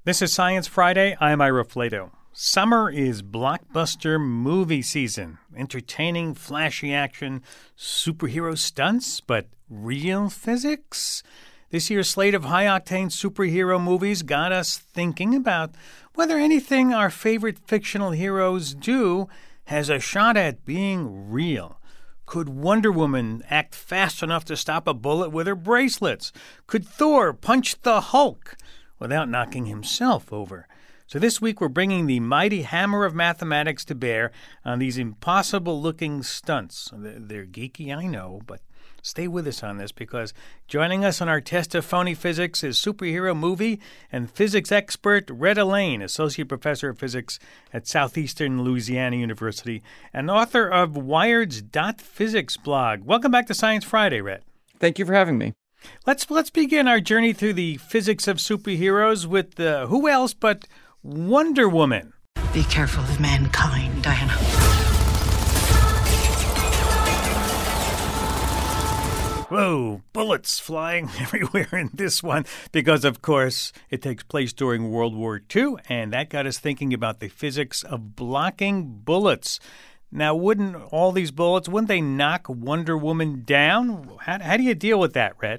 This is Science Friday. I'm Ira Flato. Summer is blockbuster movie season. Entertaining, flashy action, superhero stunts, but real physics? This year's slate of high-octane superhero movies got us thinking about whether anything our favorite fictional heroes do has a shot at being real. Could Wonder Woman act fast enough to stop a bullet with her bracelets? Could Thor punch the Hulk without knocking himself over? So this week we're bringing the mighty hammer of mathematics to bear on these impossible-looking stunts. They're geeky, I know, but stay with us on this because joining us on our test of phony physics is superhero movie and physics expert Rhett Allain, Associate Professor of Physics at Southeastern Louisiana University and author of Wired's Physics blog. Welcome back to Science Friday, Rhett. Thank you for having me. Let's begin our journey through the physics of superheroes with who else but Wonder Woman. Be careful of mankind, Diana. Whoa, bullets flying everywhere in this one because, of course, it takes place during World War II, and that got us thinking about the physics of blocking bullets. Now, wouldn't all these bullets, wouldn't they knock Wonder Woman down? How do you deal with that, Rhett?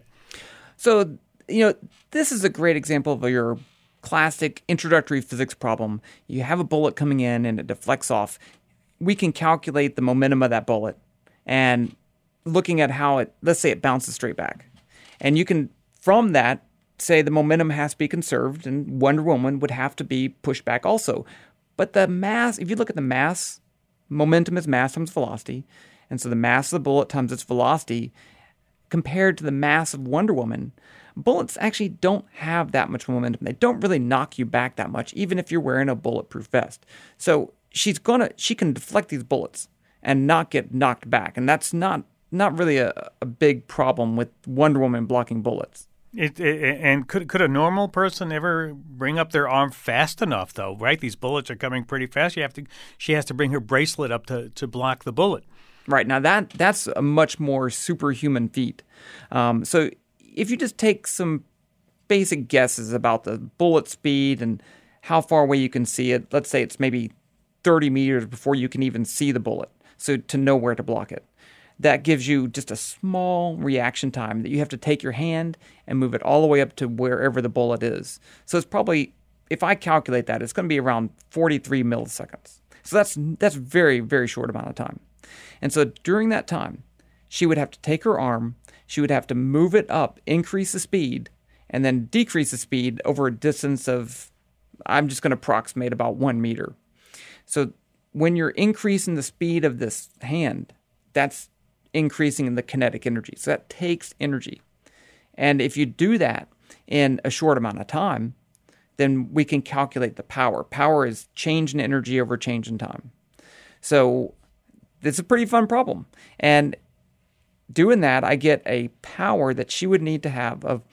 So, this is a great example of your classic introductory physics problem. You have a bullet coming in and it deflects off. We can calculate the momentum of that bullet and looking at how let's say it bounces straight back. And you can, from that, say the momentum has to be conserved and Wonder Woman would have to be pushed back also. But the mass, if you look at the mass, momentum is mass times velocity. And so the mass of the bullet times its velocity compared to the mass of Wonder Woman, bullets actually don't have that much momentum. They don't really knock you back that much, even if you're wearing a bulletproof vest. So she can deflect these bullets and not get knocked back. And that's not really a big problem with Wonder Woman blocking bullets. And could a normal person ever bring up their arm fast enough, though, right? These bullets are coming pretty fast. She has to bring her bracelet up to block the bullet. Right. Now, that's a much more superhuman feat. So if you just take some basic guesses about the bullet speed and how far away you can see it, let's say it's maybe 30 meters before you can even see the bullet, so to know where to block it. That gives you just a small reaction time that you have to take your hand and move it all the way up to wherever the bullet is. So it's probably, if I calculate that, it's going to be around 43 milliseconds. So that's very, very short amount of time. And so during that time, she would have to take her arm, she would have to move it up, increase the speed, and then decrease the speed over a distance of, I'm just going to approximate about 1 meter. So when you're increasing the speed of this hand, that's increasing the kinetic energy. So that takes energy. And if you do that in a short amount of time, then we can calculate the power. Power is change in energy over change in time. So it's a pretty fun problem. And doing that, I get a power that she would need to have of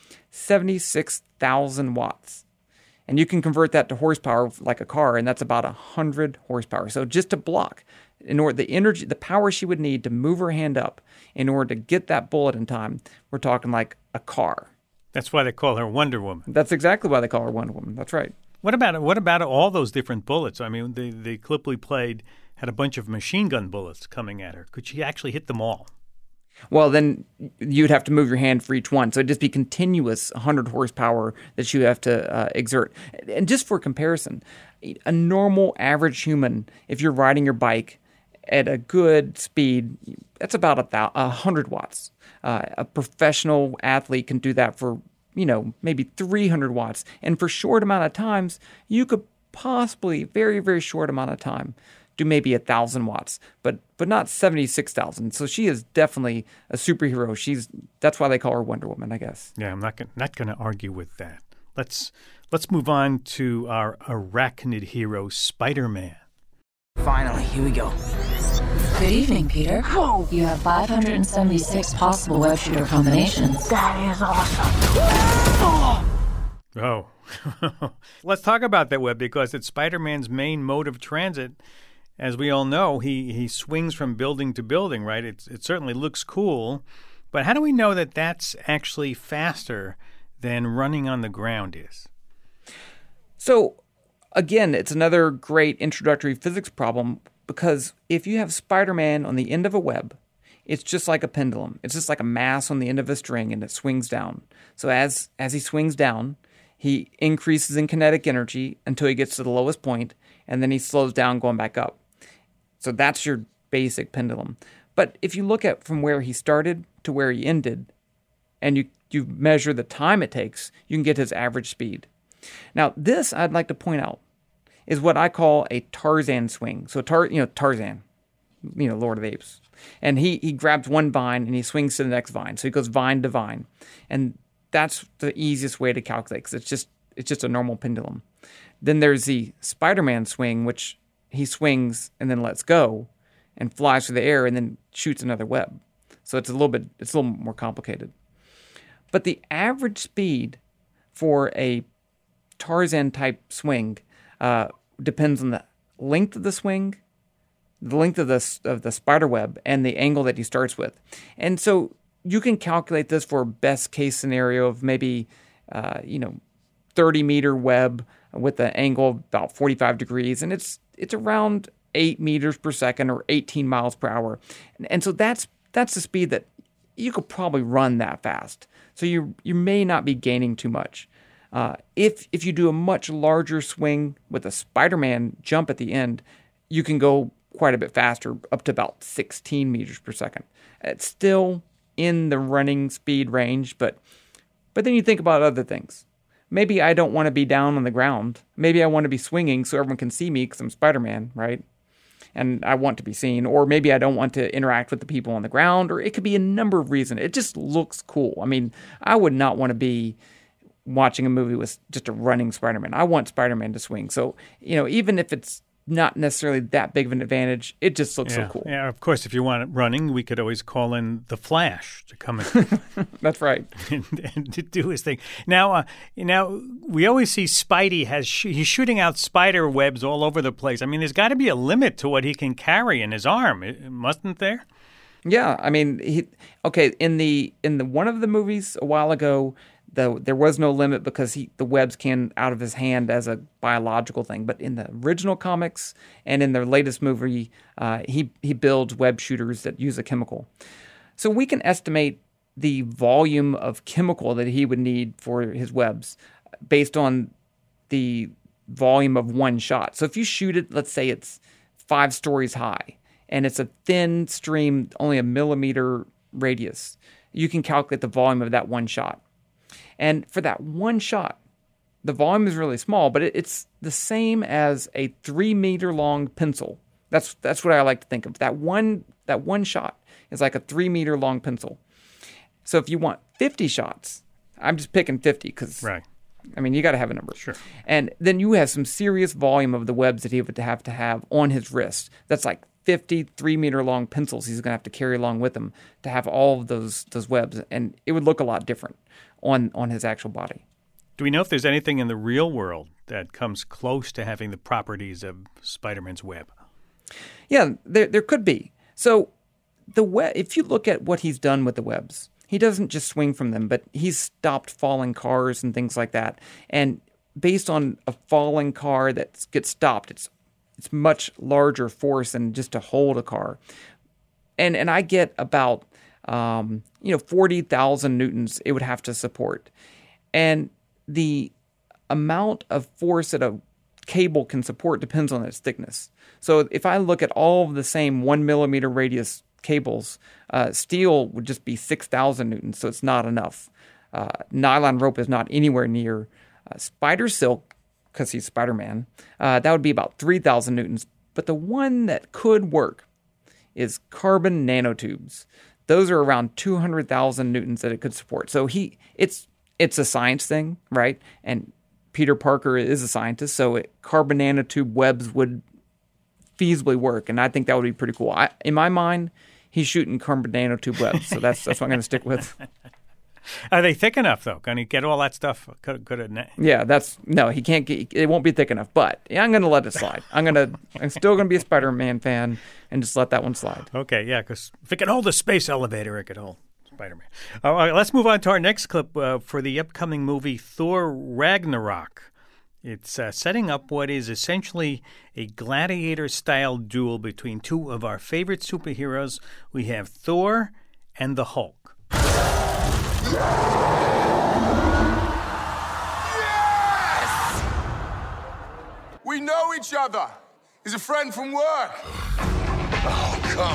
76,000 watts. And you can convert that to horsepower like a car, and that's about 100 horsepower. So just to block, the power she would need to move her hand up in order to get that bullet in time, we're talking like a car. That's why they call her Wonder Woman. That's exactly why they call her Wonder Woman. That's right. What about all those different bullets? I mean, the clip we played had a bunch of machine gun bullets coming at her. Could she actually hit them all? Well, then you'd have to move your hand for each one. So it'd just be continuous 100 horsepower that you have to exert. And just for comparison, a normal average human, if you're riding your bike at a good speed, that's about 100 watts. A professional athlete can do that for, maybe 300 watts. And for short amount of times, you could possibly, very, very short amount of time, do maybe 1,000 watts, but not 76,000. So she is definitely a superhero. That's why they call her Wonder Woman, I guess. Yeah, I'm not going to argue with that. Let's move on to our arachnid hero, Spider-Man. Finally, here we go. Good evening, Peter. Whoa! You have 576 possible web shooter combinations. That is awesome. Oh. Let's talk about that web because it's Spider-Man's main mode of transit. As we all know, he swings from building to building, right? It certainly looks cool. But how do we know that that's actually faster than running on the ground is? So, again, it's another great introductory physics problem because if you have Spider-Man on the end of a web, it's just like a pendulum. It's just like a mass on the end of a string, and it swings down. So as he swings down, he increases in kinetic energy until he gets to the lowest point, and then he slows down going back up. So that's your basic pendulum. But if you look at from where he started to where he ended, and you measure the time it takes, you can get his average speed. Now, this, I'd like to point out, is what I call a Tarzan swing. So, Tarzan, Lord of the Apes. And he grabs one vine and he swings to the next vine. So he goes vine to vine. And that's the easiest way to calculate because it's just a normal pendulum. Then there's the Spider-Man swing, which he swings and then lets go and flies through the air and then shoots another web. So it's a little more complicated. But the average speed for a Tarzan-type swing depends on the length of the swing, the length of the spider web, and the angle that he starts with. And so you can calculate this for a best-case scenario of maybe, 30-meter web with an angle of about 45 degrees, and it's around 8 meters per second or 18 miles per hour. And so that's the speed that you could probably run that fast. So you may not be gaining too much. If you do a much larger swing with a Spider-Man jump at the end, you can go quite a bit faster, up to about 16 meters per second. It's still in the running speed range, but then you think about other things. Maybe I don't want to be down on the ground. Maybe I want to be swinging so everyone can see me because I'm Spider-Man, right? And I want to be seen. Or maybe I don't want to interact with the people on the ground, or it could be a number of reasons. It just looks cool. I mean, I would not want to be watching a movie with just a running Spider-Man. I want Spider-Man to swing. So, even if it's not necessarily that big of an advantage, it just looks so cool. Yeah, of course, if you want it running, we could always call in the Flash to come in. That's right. and to do his thing. Now, we always see Spidey he's shooting out spider webs all over the place. I mean, there's got to be a limit to what he can carry in his arm, mustn't there? Yeah, I mean, in the one of the movies a while ago, there was no limit because the webs came out of his hand as a biological thing. But in the original comics and in the latest movie, he builds web shooters that use a chemical. So we can estimate the volume of chemical that he would need for his webs based on the volume of one shot. So if you shoot it, let's say it's 5 stories high, and it's a thin stream, only a millimeter radius, you can calculate the volume of that one shot. And for that one shot, the volume is really small, but it's the same as a 3-meter long pencil. That's what I like to think of. That one shot is like a 3-meter long pencil. So if you want 50 shots, I'm just picking 50 because, right. I mean, you got to have a number. Sure. And then you have some serious volume of the webs that he would have to have on his wrist. That's like 50 3-meter long pencils he's going to have to carry along with him to have all of those webs. And it would look a lot different on his actual body. Do we know if there's anything in the real world that comes close to having the properties of Spider-Man's web? Yeah, there could be. So the web, if you look at what he's done with the webs, he doesn't just swing from them, but he's stopped falling cars and things like that. And based on a falling car that gets stopped, it's much larger force than just to hold a car. And I get about 40,000 newtons it would have to support. And the amount of force that a cable can support depends on its thickness. So if I look at all of the same 1 millimeter radius cables, steel would just be 6,000 newtons, so it's not enough. Nylon rope is not anywhere near. Spider silk, because he's Spider-Man, that would be about 3,000 newtons. But the one that could work is carbon nanotubes. Those are around 200,000 newtons that it could support. So it's a science thing, right? And Peter Parker is a scientist, so carbon nanotube webs would feasibly work, and I think that would be pretty cool. In my mind, he's shooting carbon nanotube webs, so that's what I'm going to stick with. Are they thick enough, though? Can he get all that stuff? Yeah, no, he can't get. It won't be thick enough, but I'm going to let it slide. I'm still going to be a Spider-Man fan and just let that one slide. Okay, yeah, because if it can hold a space elevator, it could hold Spider-Man. All right, let's move on to our next clip for the upcoming movie Thor Ragnarok. It's setting up what is essentially a gladiator-style duel between two of our favorite superheroes. We have Thor and the Hulk. Yes! We know each other. He's a friend from work. Oh, come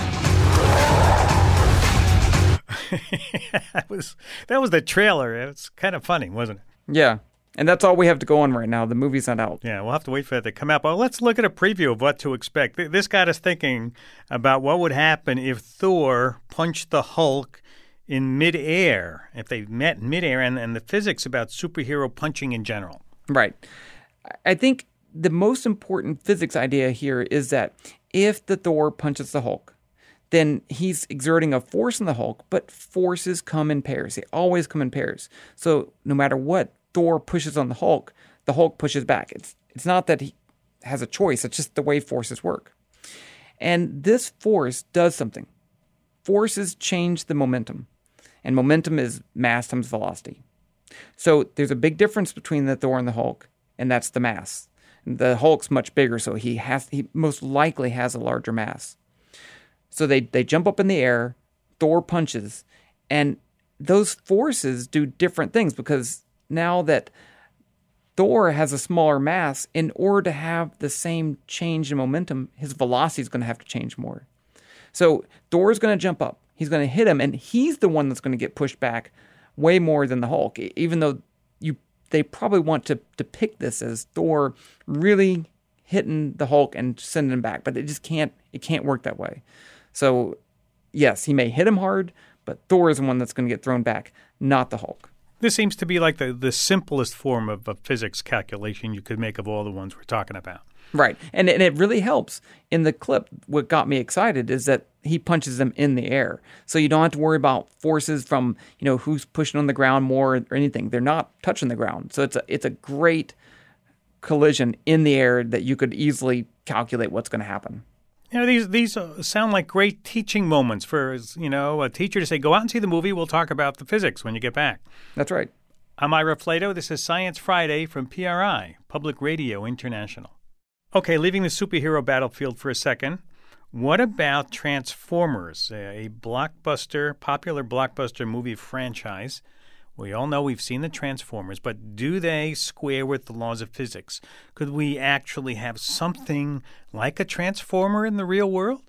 on. That was the trailer. It's kind of funny, wasn't it? Yeah. And that's all we have to go on right now. The movie's not out. Yeah, we'll have to wait for it to come out. But let's look at a preview of what to expect. This got us thinking about what would happen if Thor punched the Hulk in midair, if they met in midair, and the physics about superhero punching in general. Right. I think the most important physics idea here is that if the Thor punches the Hulk, then he's exerting a force on the Hulk, but forces come in pairs. They always come in pairs. So no matter what Thor pushes on the Hulk pushes back. It's not that he has a choice. It's just the way forces work. And this force does something. Forces change the momentum. And momentum is mass times velocity. So there's a big difference between the Thor and the Hulk, and that's the mass. The Hulk's much bigger, so he most likely has a larger mass. So they jump up in the air, Thor punches, and those forces do different things because now that Thor has a smaller mass, in order to have the same change in momentum, his velocity is going to have to change more. So Thor's going to jump up. He's going to hit him, and he's the one that's going to get pushed back way more than the Hulk, even though they probably want to depict this as Thor really hitting the Hulk and sending him back, but it can't work that way. So yes, he may hit him hard, but Thor is the one that's going to get thrown back, not the Hulk. This seems to be like the simplest form of physics calculation you could make of all the ones we're talking about. Right. And it really helps. In the clip, what got me excited is that he punches them in the air. So you don't have to worry about forces from, who's pushing on the ground more or anything. They're not touching the ground. So it's a great collision in the air that you could easily calculate what's going to happen. These sound like great teaching moments for, a teacher to say, go out and see the movie. We'll talk about the physics when you get back. That's right. I'm Ira Flato. This is Science Friday from PRI, Public Radio International. Okay, leaving the superhero battlefield for a second. What about Transformers, a popular blockbuster movie franchise? We all know we've seen the Transformers, but do they square with the laws of physics? Could we actually have something like a Transformer in the real world?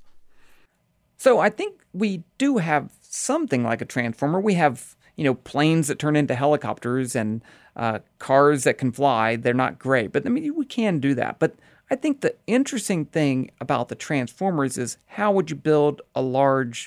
So I think we do have something like a Transformer. We have, planes that turn into helicopters and cars that can fly. They're not great, but we can do that. But I think the interesting thing about the Transformers is how would you build a large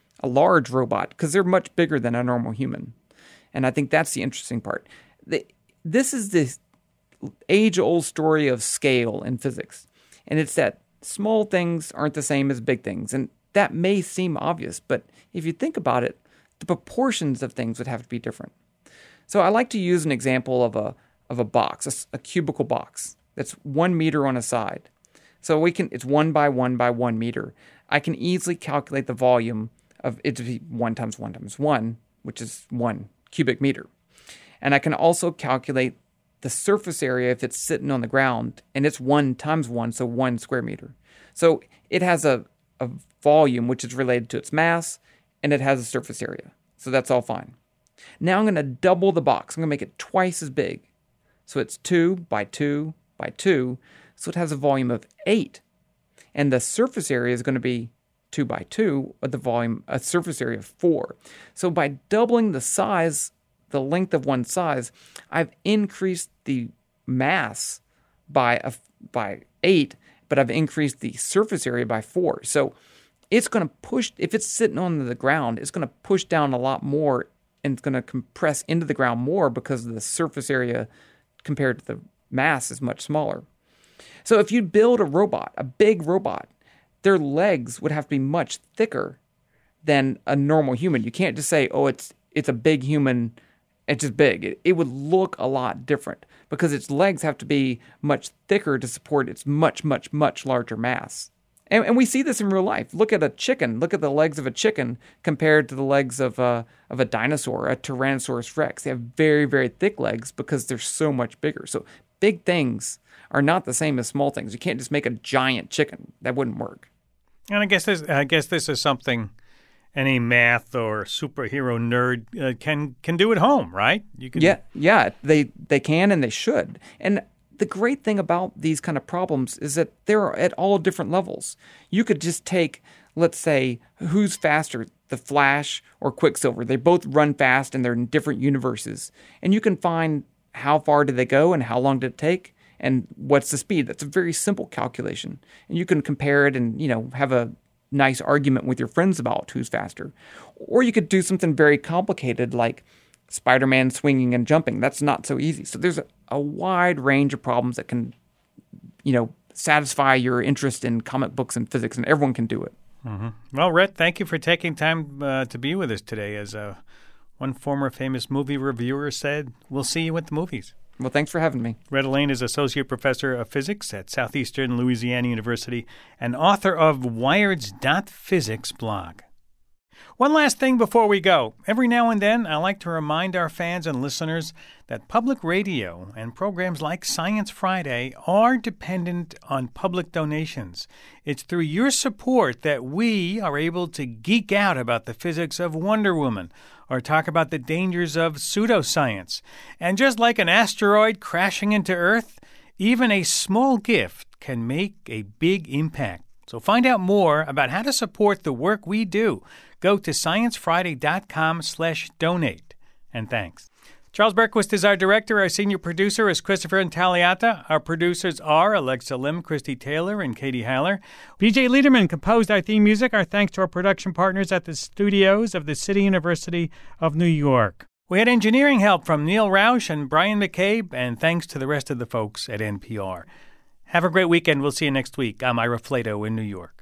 robot? Because they're much bigger than a normal human. And I think that's the interesting part. This is this age-old story of scale in physics. And it's that small things aren't the same as big things. And that may seem obvious, but if you think about it, the proportions of things would have to be different. So I like to use an example of a box, a cubical box that's 1 meter on a side. So it's 1 by 1 by 1 meter. I can easily calculate the volume of it to be 1 times 1 times 1, which is 1 cubic meter. And I can also calculate the surface area if it's sitting on the ground, and it's 1 times 1, so 1 square meter. So it has a volume which is related to its mass, and it has a surface area. So that's all fine. Now I'm going to double the box. I'm going to make it twice as big. So it's 2 by 2 by 2, so it has a volume of 8. And the surface area is going to be 2 by 2, with a surface area of 4. So by doubling the size, the length of one size, I've increased the mass by 8, but I've increased the surface area by 4. So it's going to push, if it's sitting on the ground, it's going to push down a lot more, and it's going to compress into the ground more because the surface area compared to the mass is much smaller. So if you build a robot, a big robot, their legs would have to be much thicker than a normal human. You can't just say, oh, it's a big human, it's just big. It would look a lot different because its legs have to be much thicker to support its much, much, much larger mass. And we see this in real life. Look at a chicken. Look at the legs of a chicken compared to the legs of a dinosaur, a Tyrannosaurus Rex. They have very, very thick legs because they're so much bigger. So big things are not the same as small things. You can't just make a giant chicken. That wouldn't work. And I guess this is something any math or superhero nerd can do at home, right? You can. Yeah, they can and they should. And the great thing about these kind of problems is that they're at all different levels. You could just take, let's say, who's faster, the Flash or Quicksilver. They both run fast and they're in different universes. And you can find how far did they go and how long did it take and what's the speed. That's a very simple calculation. And you can compare it and, have a nice argument with your friends about who's faster. Or you could do something very complicated like Spider-Man swinging and jumping. That's not so easy. So there's a wide range of problems that can, satisfy your interest in comic books and physics, and everyone can do it. Mm-hmm. Well, Rhett, thank you for taking time to be with us today. As one former famous movie reviewer said, we'll see you at the movies. Well, thanks for having me. Rhett Allain is Associate Professor of Physics at Southeastern Louisiana University and author of Wired's .Physics blog. One last thing before we go. Every now and then, I like to remind our fans and listeners that public radio and programs like Science Friday are dependent on public donations. It's through your support that we are able to geek out about the physics of Wonder Woman or talk about the dangers of pseudoscience. And just like an asteroid crashing into Earth, even a small gift can make a big impact. So find out more about how to support the work we do. Go to sciencefriday.com/donate. And thanks. Charles Berquist is our director. Our senior producer is Christopher Intagliata. Our producers are Alexa Lim, Christy Taylor, and Katie Haller. BJ Liederman composed our theme music. Our thanks to our production partners at the studios of the City University of New York. We had engineering help from Neil Roush and Brian McCabe, and thanks to the rest of the folks at NPR. Have a great weekend. We'll see you next week. I'm Ira Flato in New York.